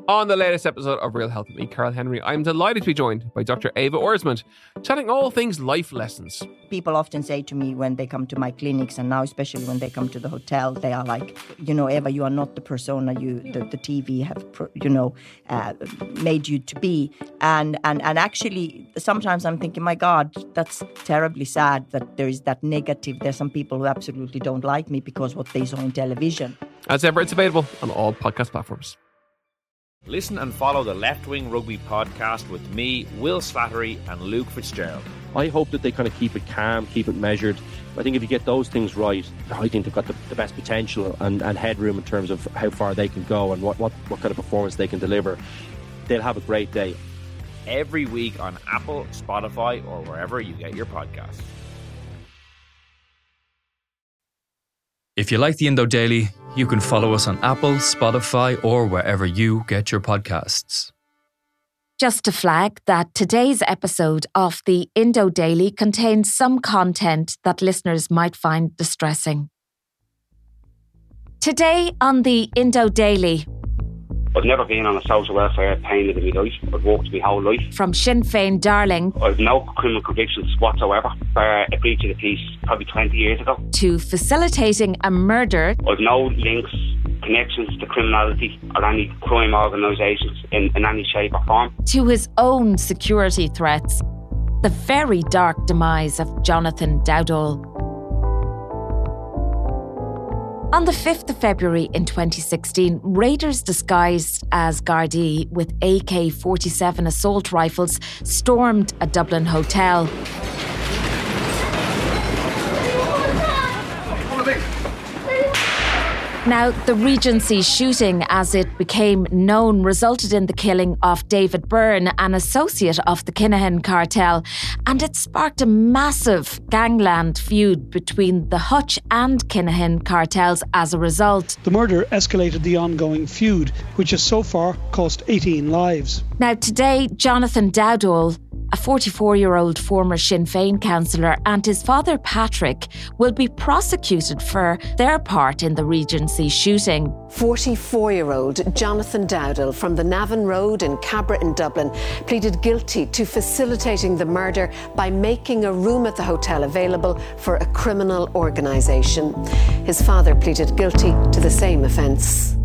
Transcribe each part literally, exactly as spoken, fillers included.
On the latest episode of Real Health with me, Carl Henry, I'm delighted to be joined by Doctor Ava Orsmond, chatting all things life lessons. People often say to me when they come to my clinics, and now especially when they come to the hotel, they are like, you know, Eva, you are not the persona you, the, the T V have, you know, uh, made you to be. And, and, and actually, sometimes I'm thinking, my God, that's terribly sad that there is that negative. There's some people who absolutely don't like me because what they saw in television. As ever, it's available on all podcast platforms. Listen and follow the Left Wing Rugby podcast with me, Will Slattery and Luke Fitzgerald. I hope that they kind of keep it calm, keep it measured. I think if you get those things right, I think they've got the, the best potential and, and headroom in terms of how far they can go and what, what, what kind of performance they can deliver. They'll have a great day. Every week on Apple, Spotify, or wherever you get your podcasts. If you like the Indo Daily, you can follow us on Apple, Spotify, or wherever you get your podcasts. Just to flag that today's episode of the Indo Daily contains some content that listeners might find distressing. Today on the Indo Daily, I've never been on a social welfare payment in my life. I've worked my whole life. From Sinn Féin Darling, I've no criminal convictions whatsoever for a breach of the peace probably twenty years ago. To facilitating a murder. I've no links, connections to criminality or any crime organisations in, in any shape or form. To his own security threats. The very dark demise of Jonathan Dowdall. On the fifth of February in twenty sixteen, raiders disguised as Gardaí with A K forty-seven assault rifles stormed a Dublin hotel. Now, the Regency shooting, as it became known, resulted in the killing of David Byrne, an associate of the Kinahan cartel, and it sparked a massive gangland feud between the Hutch and Kinahan cartels as a result. The murder escalated the ongoing feud, which has so far cost eighteen lives. Now, today, Jonathan Dowdall, a forty-four-year-old former Sinn Féin councillor, and his father Patrick will be prosecuted for their part in the Regency shooting. forty-four-year-old Jonathan Dowdall from the Navan Road in Cabra in Dublin pleaded guilty to facilitating the murder by making a room at the hotel available for a criminal organisation. His father pleaded guilty to the same offence.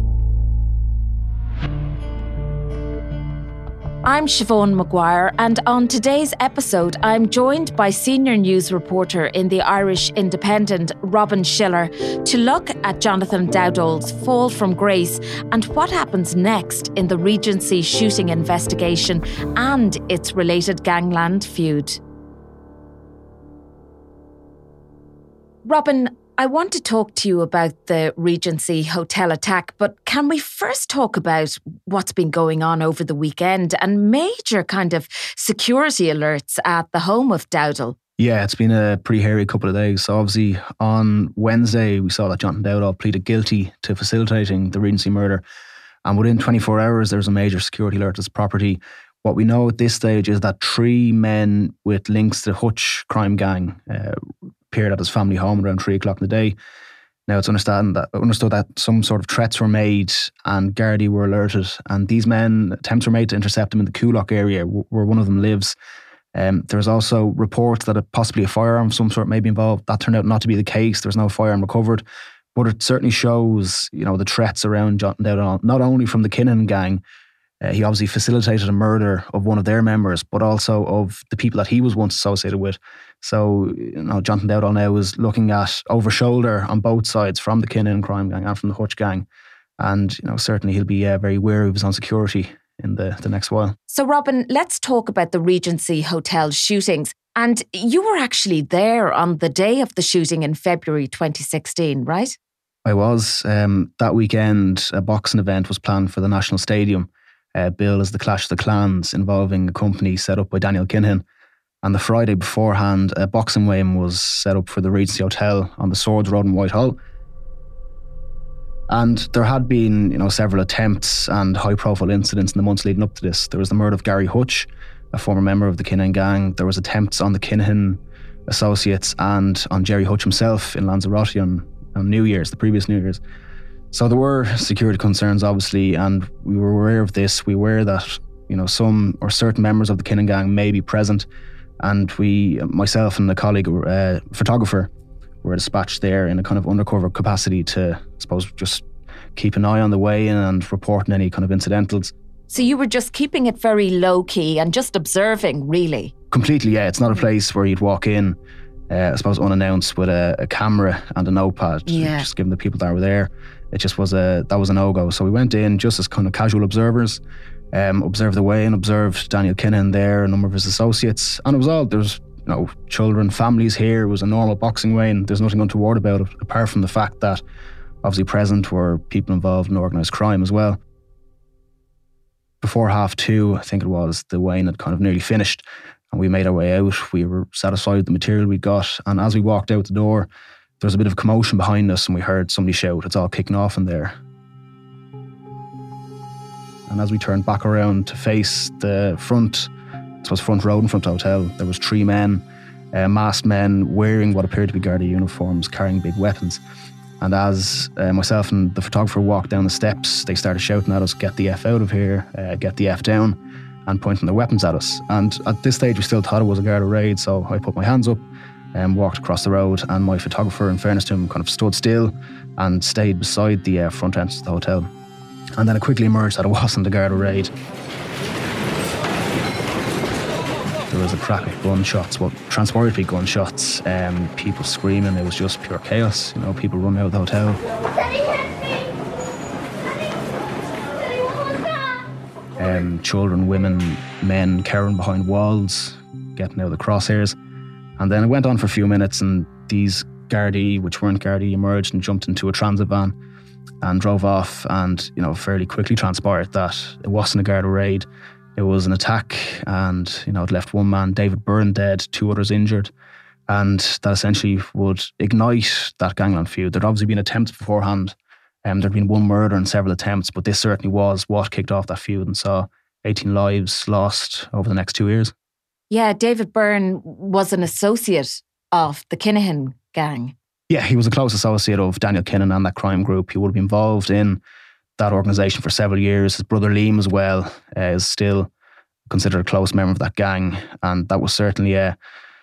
I'm Siobhan Maguire, and on today's episode, I'm joined by senior news reporter in the Irish Independent, Robin Schiller, to look at Jonathan Dowdall's fall from grace and what happens next in the Regency shooting investigation and its related gangland feud. Robin, I want to talk to you about the Regency hotel attack, but can we first talk about what's been going on over the weekend and major kind of security alerts at the home of Dowdall? Yeah, it's been a pretty hairy couple of days. So obviously on Wednesday, we saw that Jonathan Dowdall pleaded guilty to facilitating the Regency murder. And within twenty-four hours, there was a major security alert to his property. What we know at this stage is that three men with links to the Hutch crime gang uh, appeared at his family home around three o'clock in the day. Now it's understood that, understood that some sort of threats were made and Gardaí were alerted, and these men, attempts were made to intercept them in the Coolock area where one of them lives. Um, there's also reports that a, possibly a firearm of some sort may be involved. That turned out not to be the case. There's no firearm recovered, but it certainly shows, you know, the threats around Jonathan Dowdall, not only from the Kinahan gang. Uh, he obviously facilitated a murder of one of their members, but also of the people that he was once associated with. So, you know, Jonathan Dowdall now is looking at over shoulder on both sides, from the Kinahan crime gang and from the Hutch gang. And, you know, certainly he'll be uh, very wary of his own security in the, the next while. So, Robin, let's talk about the Regency hotel shootings. And you were actually there on the day of the shooting in February twenty sixteen, right? I was. Um, that weekend, a boxing event was planned for the National Stadium, uh, billed as the Clash of the Clans, involving a company set up by Daniel Kinahan. And the Friday beforehand, a boxing weigh-in was set up for the Regency Hotel on the Swords Road in Whitehall. And there had been, you know, several attempts and high-profile incidents in the months leading up to this. There was the murder of Gary Hutch, a former member of the Kinahan gang. There was attempts on the Kinahan associates and on Jerry Hutch himself in Lanzarote on, on New Year's, the previous New Year's. So there were security concerns, obviously, and we were aware of this. We were aware that, you know, some or certain members of the Kinnan gang may be present, and we, myself and a colleague, uh, photographer, were dispatched there in a kind of undercover capacity to, I suppose, just keep an eye on the way in and reporting any kind of incidentals. So you were just keeping it very low key and just observing, really? Completely, yeah. It's not a place where you'd walk in, uh, I suppose, unannounced with a, a camera and a notepad, yeah. just giving the people that were there. It just was a, that was a no-go. So we went in just as kind of casual observers, um, observed the way and observed Daniel Kinnan there, a number of his associates. And it was all, there was, you know, children, families here. It was a normal boxing weigh-in. There's nothing untoward about it, apart from the fact that obviously present were people involved in organised crime as well. Before half two, I think it was, the weigh-in had kind of nearly finished and we made our way out. We were satisfied with the material we got, and as we walked out the door, there was a bit of commotion behind us and we heard somebody shout, "It's all kicking off in there." And as we turned back around to face the front, I suppose front road in front of the hotel, there was three men, uh, masked men wearing what appeared to be Garda uniforms, carrying big weapons. And as uh, myself and the photographer walked down the steps, they started shouting at us, "Get the F out of here, uh, get the F down," and pointing their weapons at us. And at this stage, we still thought it was a Garda raid, so I put my hands up and walked across the road, and my photographer, in fairness to him, kind of stood still and stayed beside the uh, front entrance of the hotel. And then it quickly emerged that it wasn't a Garda raid. There was a crack of gunshots, what transpired to be gunshots, um, people screaming. It was just pure chaos, you know, people running out of the hotel. Um, children, women, men cowering behind walls, getting out of the crosshairs. And then it went on for a few minutes, and these Gardaí, which weren't Gardaí, emerged and jumped into a transit van and drove off, and, you know, fairly quickly transpired that it wasn't a Garda raid. It was an attack, and, you know, it left one man, David Byrne, dead, two others injured, and that essentially would ignite that gangland feud. There'd obviously been attempts beforehand. Um, there'd been one murder and several attempts, but this certainly was what kicked off that feud and saw eighteen lives lost over the next two years. Yeah, David Byrne was an associate of the Kinahan gang. Yeah, he was a close associate of Daniel Kinnan and that crime group. He would have been involved in that organisation for several years. His brother Liam as well uh, is still considered a close member of that gang, and that was certainly a,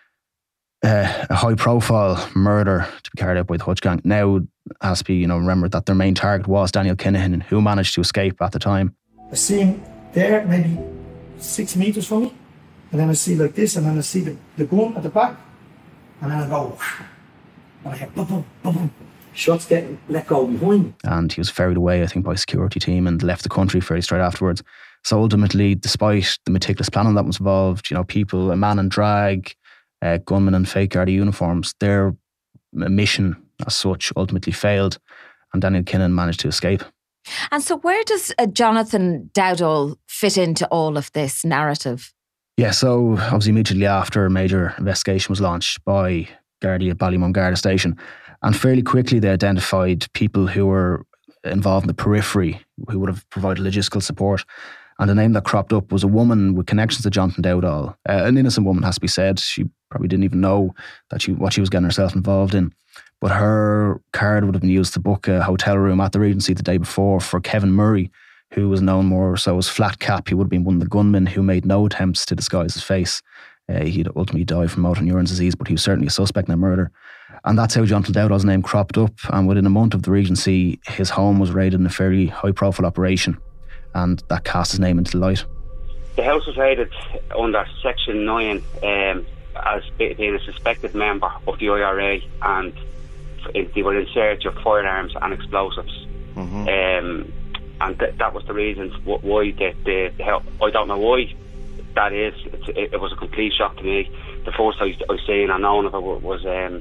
a, a high-profile murder to be carried out by the Hutch gang. Now, it has to be, you know, remembered that their main target was Daniel Kinahan, who managed to escape at the time. I see him there, maybe six metres from me, and then I see like this, and then I see the, the gun at the back, and then I go, and I hear boom, boom, boom, boom. Shots getting let go behind me. And he was ferried away, I think, by a security team and left the country fairly straight afterwards. So ultimately, despite the meticulous planning that was involved, you know, people, a man in drag, uh, gunmen in fake Garda uniforms, their mission as such ultimately failed, and Daniel Kinnan managed to escape. And so where does uh, Jonathan Dowdall fit into all of this narrative? Yeah, so obviously immediately after, a major investigation was launched by Gardaí at Ballymum Garda Station. And fairly quickly they identified people who were involved in the periphery who would have provided logistical support. And the name that cropped up was a woman with connections to Jonathan Dowdall. Uh, an innocent woman, has to be said. She probably didn't even know that she what she was getting herself involved in. But her card would have been used to book a hotel room at the Regency the day before for Kevin Murray, who was known more so as Flat Cap. He would have been one of the gunmen who made no attempts to disguise his face. Uh, he'd ultimately died from motor neurone disease, but he was certainly a suspect in a murder. And that's how Jonathan Dowdall's name cropped up. And within a month of the Regency, his home was raided in a fairly high-profile operation, and that cast his name into the light. The house was raided under Section nine um, as being a suspected member of the I R A, and they were in search of firearms and explosives. Mm-hmm. Um, and th- that was the reason why the, the, the help. I don't know why that is. It, it was a complete shock to me. The first I, I seen and known of it was um,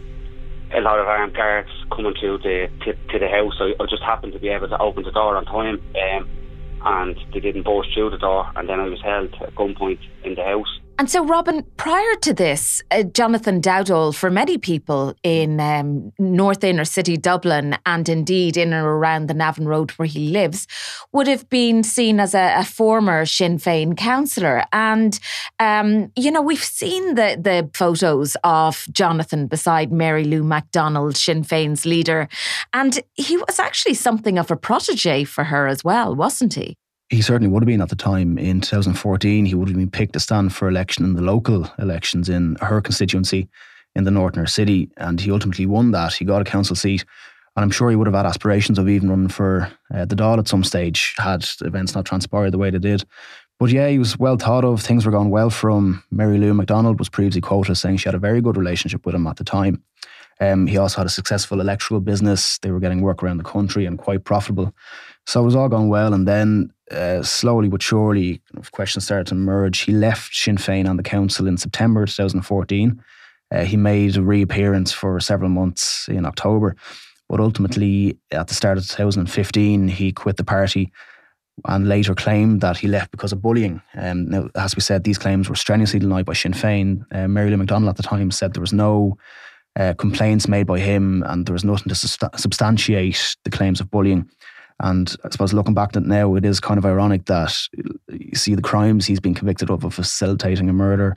a lot of armed guards coming to the to, to the house. I, I just happened to be able to open the door on time, um, and they didn't burst through the door. And then I was held at gunpoint in the house. And so, Robin, prior to this, uh, Jonathan Dowdall, for many people in um, North Inner City Dublin and indeed in and around the Navan Road where he lives, would have been seen as a, a former Sinn Féin councillor. And, um, you know, we've seen the, the photos of Jonathan beside Mary Lou MacDonald, Sinn Féin's leader. And he was actually something of a protege for her as well, wasn't he? He certainly would have been at the time. In two thousand fourteen, he would have been picked to stand for election in the local elections in her constituency in the North Inner City, and he ultimately won that. He got a council seat, and I'm sure he would have had aspirations of even running for uh, the Dáil at some stage had events not transpired the way they did. But yeah, he was well thought of. Things were going well for him. Mary Lou MacDonald was previously quoted as saying she had a very good relationship with him at the time. Um, he also had a successful electrical business. They were getting work around the country and quite profitable. So it was all going well. And then uh, slowly but surely, questions started to emerge. He left Sinn Féin and the council in September twenty fourteen. Uh, he made a reappearance for several months in October. But ultimately, at the start of two thousand fifteen, he quit the party and later claimed that he left because of bullying. Um, now, as we said, these claims were strenuously denied by Sinn Féin. Uh, Mary Lou MacDonald at the time said there was no Uh, complaints made by him and there was nothing to sust- substantiate the claims of bullying. And I suppose looking back at it now, it is kind of ironic that you see the crimes he's been convicted of, of facilitating a murder,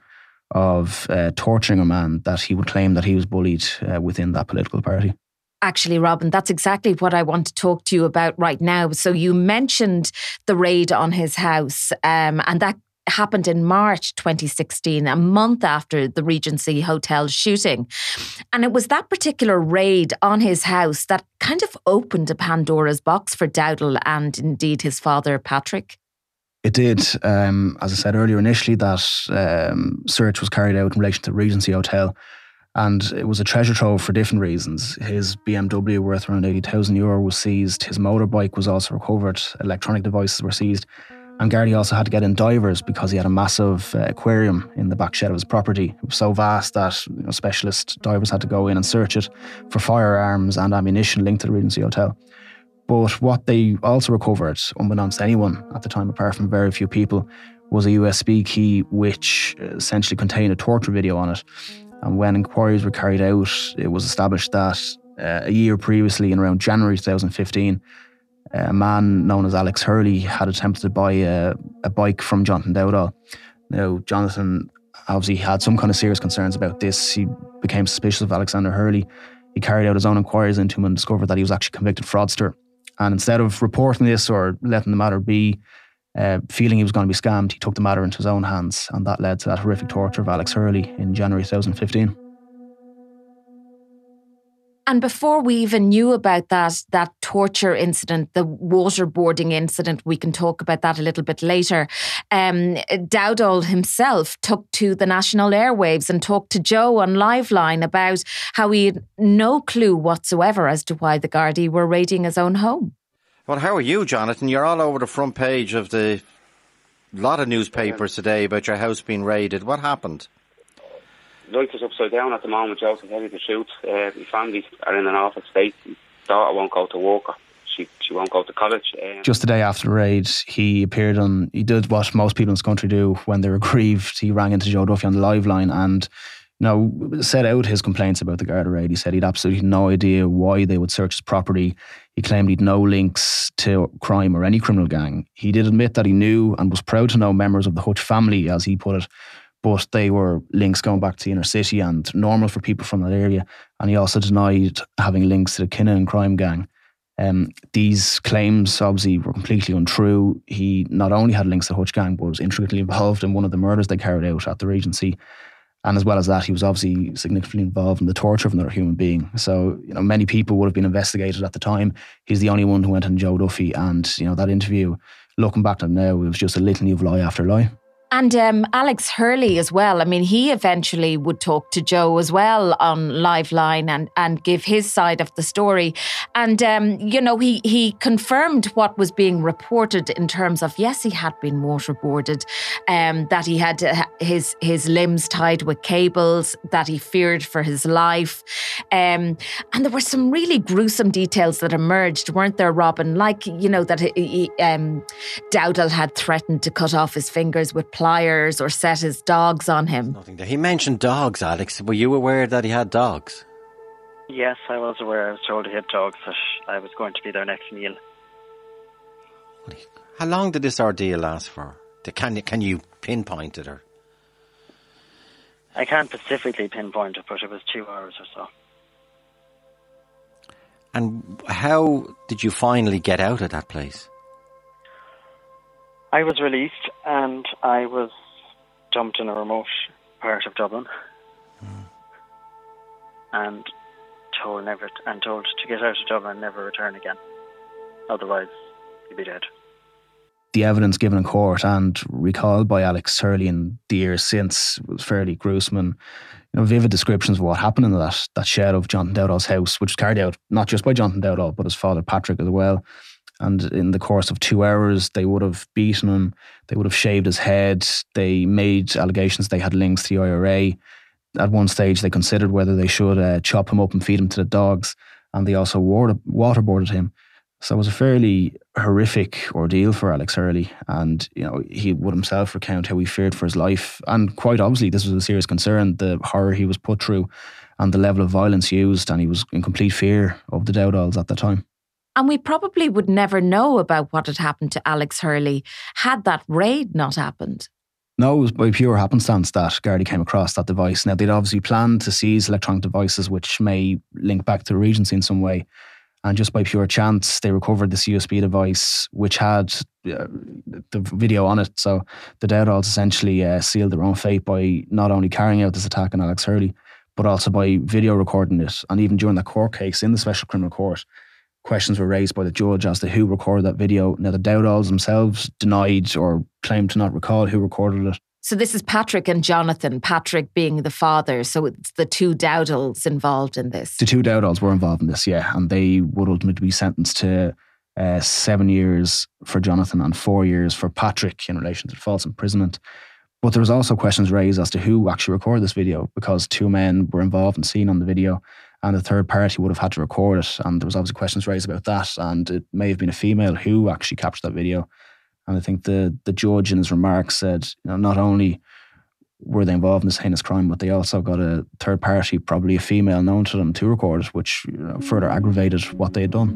of uh, torturing a man, that he would claim that he was bullied uh, within that political party. Actually, Robin, that's exactly what I want to talk to you about right now. So you mentioned the raid on his house, um, and that happened in March twenty sixteen, a month after the Regency Hotel shooting. And it was that particular raid on his house that kind of opened a Pandora's box for Dowdall and indeed his father, Patrick. It did. Um, as I said earlier, initially that um, search was carried out in relation to the Regency Hotel, and it was a treasure trove for different reasons. His B M W worth around eighty thousand euro was seized. His motorbike was also recovered. Electronic devices were seized. And Gardaí also had to get in divers because he had a massive uh, aquarium in the back shed of his property. It was so vast that you know, specialist divers had to go in and search it for firearms and ammunition linked to the Regency Hotel. But what they also recovered, unbeknownst to anyone at the time, apart from very few people, was a U S B key which essentially contained a torture video on it. And when inquiries were carried out, it was established that uh, a year previously, in around January twenty fifteen, a man known as Alex Hurley had attempted to buy a, a bike from Jonathan Dowdall. Now, Jonathan obviously had some kind of serious concerns about this. He became suspicious of Alexander Hurley. He carried out his own inquiries into him and discovered that he was actually a convicted fraudster. And instead of reporting this or letting the matter be, uh, feeling he was going to be scammed, he took the matter into his own hands. And that led to that horrific torture of Alex Hurley in January twenty fifteen. And before we even knew about that, that torture incident, the waterboarding incident, we can talk about that a little bit later, um, Dowdall himself took to the national airwaves and talked to Joe on Liveline about how he had no clue whatsoever as to why the Gardaí were raiding his own home. Well, how are you, Jonathan? You're all over the front page of the lot of newspapers today about your house being raided. What happened? Life is upside down at the moment, Joe, to tell you the truth. Uh, my family are in an awful state. My daughter won't go to work. She she won't go to college. Um, Just the day after the raid, he appeared on, he did what most people in this country do when they're aggrieved. He rang into Joe Duffy on the live line and you know, set out his complaints about the Garda raid. He said he'd absolutely no idea why they would search his property. He claimed he'd no links to crime or any criminal gang. He did admit that he knew and was proud to know members of the Hutch family, as he put it, but they were links going back to the inner city and normal for people from that area. And he also denied having links to the Kinnan crime gang. Um, these claims obviously were completely untrue. He not only had links to the Hutch gang, but was intricately involved in one of the murders they carried out at the Regency. And as well as that, he was obviously significantly involved in the torture of another human being. So, you know, many people would have been investigated at the time. He's the only one who went on Joe Duffy. And, you know, that interview, looking back at it now, it was just a litany of lie after lie. And um, Alex Hurley as well. I mean, he eventually would talk to Joe as well on Liveline and, and give his side of the story. And, um, you know, he, he confirmed what was being reported in terms of, yes, he had been waterboarded, um, that he had uh, his, his limbs tied with cables, that he feared for his life. Um, and there were some really gruesome details that emerged, weren't there, Robin? Like, you know, that he, um, Dowdall had threatened to cut off his fingers with pliers or set his dogs on him. Nothing there. He mentioned dogs, Alex. Were you aware that he had dogs? Yes, I was aware. I was told he had dogs, that I was going to be their next meal. How long did this ordeal last for? Can you, can you pinpoint it? Or? I can't specifically pinpoint it, but it was two hours or so. And how did you finally get out of that place? I was released and I was dumped in a remote part of Dublin mm. and told never and told to get out of Dublin and never return again. Otherwise, you'd be dead. The evidence given in court and recalled by Alex Hurley in the years since was fairly gruesome, and you know, vivid descriptions of what happened in that that shed of Jonathan Dowdall's house, which was carried out not just by Jonathan Dowdall but his father Patrick as well. And in the course of two hours, they would have beaten him, they would have shaved his head, they made allegations they had links to the I R A. At one stage, they considered whether they should uh, chop him up and feed him to the dogs, and they also water, waterboarded him. So it was a fairly horrific ordeal for Alex Hurley, and you know he would himself recount how he feared for his life, and quite obviously this was a serious concern, the horror he was put through and the level of violence used, and he was in complete fear of the Dowdalls at the time. And we probably would never know about what had happened to Alex Hurley had that raid not happened. No, it was by pure happenstance that Gardaí came across that device. Now, they'd obviously planned to seize electronic devices which may link back to the Regency in some way. And just by pure chance, they recovered this U S B device which had uh, the video on it. So the Dowdalls essentially uh, sealed their own fate by not only carrying out this attack on Alex Hurley, but also by video recording it. And even during that court case in the Special Criminal Court, questions were raised by the judge as to who recorded that video. Now, the Dowdalls themselves denied or claimed to not recall who recorded it. So this is Patrick and Jonathan, Patrick being the father. So it's the two Dowdalls involved in this. The two Dowdalls were involved in this, yeah. And they would ultimately be sentenced to uh, seven years for Jonathan and four years for Patrick in relation to false imprisonment. But there was also questions raised as to who actually recorded this video, because two men were involved and seen on the video, and a third party would have had to record it. And there was obviously questions raised about that, and it may have been a female who actually captured that video. And I think the the judge in his remarks said, you know, not only were they involved in this heinous crime, but they also got a third party, probably a female known to them, to record it, which you know, further aggravated what they had done.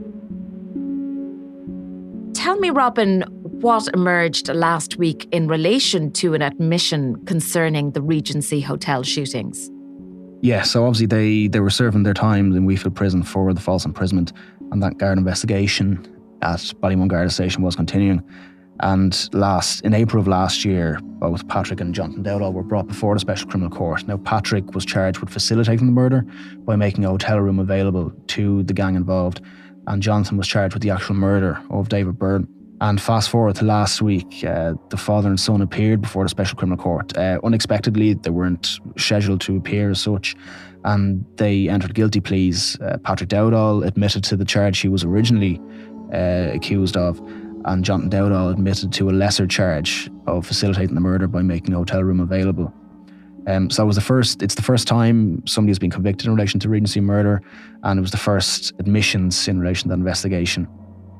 Tell me, Robin, what emerged last week in relation to an admission concerning the Regency Hotel shootings? Yeah, so obviously they, they were serving their time in Wheatfield Prison for the false imprisonment, and that Garda investigation at Ballymun Garda Station was continuing. And last in April of last year, both Patrick and Jonathan Dowdall were brought before the Special Criminal Court. Now, Patrick was charged with facilitating the murder by making a hotel room available to the gang involved, and Jonathan was charged with the actual murder of David Byrne. And fast forward to last week, uh, the father and son appeared before the Special Criminal Court. Uh, unexpectedly, they weren't scheduled to appear as such, and they entered guilty pleas. Uh, Patrick Dowdall admitted to the charge he was originally uh, accused of, and Jonathan Dowdall admitted to a lesser charge of facilitating the murder by making a hotel room available. Um, so it was the first. It's the first time somebody has been convicted in relation to Regency murder, and it was the first admissions in relation to that investigation.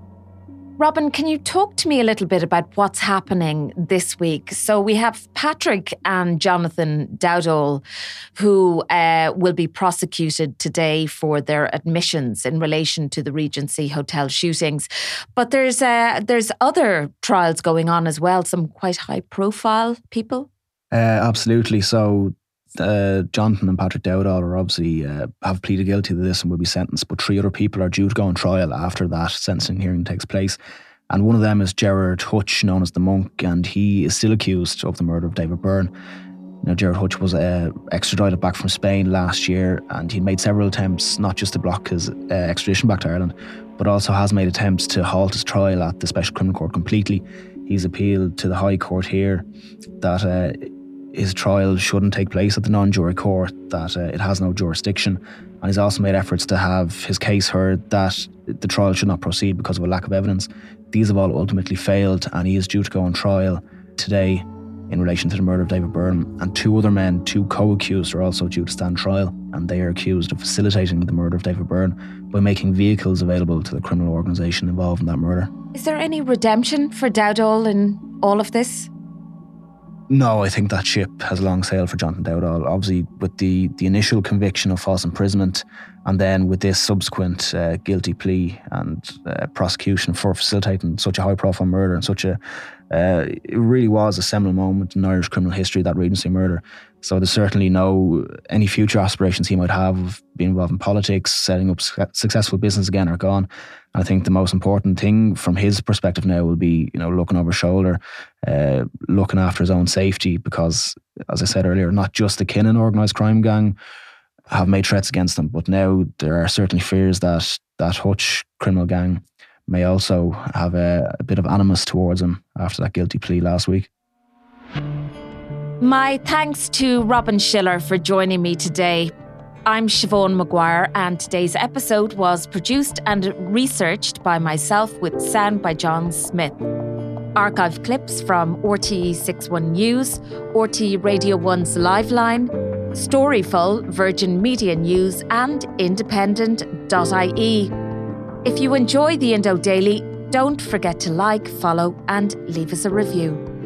Robin, can you talk to me a little bit about what's happening this week? So we have Patrick and Jonathan Dowdall, who uh, will be prosecuted today for their admissions in relation to the Regency Hotel shootings. But there's uh, there's other trials going on as well, some quite high-profile people. Uh, absolutely. So uh, Jonathan and Patrick Dowdall are obviously uh, have pleaded guilty to this and will be sentenced, but three other people are due to go on trial after that sentencing hearing takes place. And one of them is Gerard Hutch, known as the Monk, and he is still accused of the murder of David Byrne. Now, Gerard Hutch was uh, extradited back from Spain last year, and he made several attempts not just to block his uh, extradition back to Ireland, but also has made attempts to halt his trial at the Special Criminal Court completely. He's appealed to the High Court here that uh, his trial shouldn't take place at the non-jury court, that uh, it has no jurisdiction. And he's also made efforts to have his case heard that the trial should not proceed because of a lack of evidence. These have all ultimately failed, and he is due to go on trial today in relation to the murder of David Byrne. And two other men, two co-accused, are also due to stand trial, and they are accused of facilitating the murder of David Byrne by making vehicles available to the criminal organisation involved in that murder. Is there any redemption for Dowdall in all of this? No, I think that ship has long sailed for Jonathan Dowdall. Obviously, with the, the initial conviction of false imprisonment, and then with this subsequent uh, guilty plea and uh, prosecution for facilitating such a high-profile murder and such a, uh, it really was a seminal moment in Irish criminal history, that Regency murder. So there's certainly no, any future aspirations he might have of being involved in politics, setting up su- successful business again are gone. And I think the most important thing from his perspective now will be, you know, looking over his shoulder, uh, looking after his own safety, because, as I said earlier, not just the Kinnan organised crime gang have made threats against him, but now there are certainly fears that that Hutch criminal gang may also have a, a bit of animus towards him after that guilty plea last week. My thanks to Robin Schiller for joining me today. I'm Siobhan Maguire, and today's episode was produced and researched by myself with sound by John Smith. Archive clips from R T E sixty-one News, R T E Radio one's Liveline, Storyful, Virgin Media News and independent dot I E. If you enjoy the Indo Daily, don't forget to like, follow and leave us a review.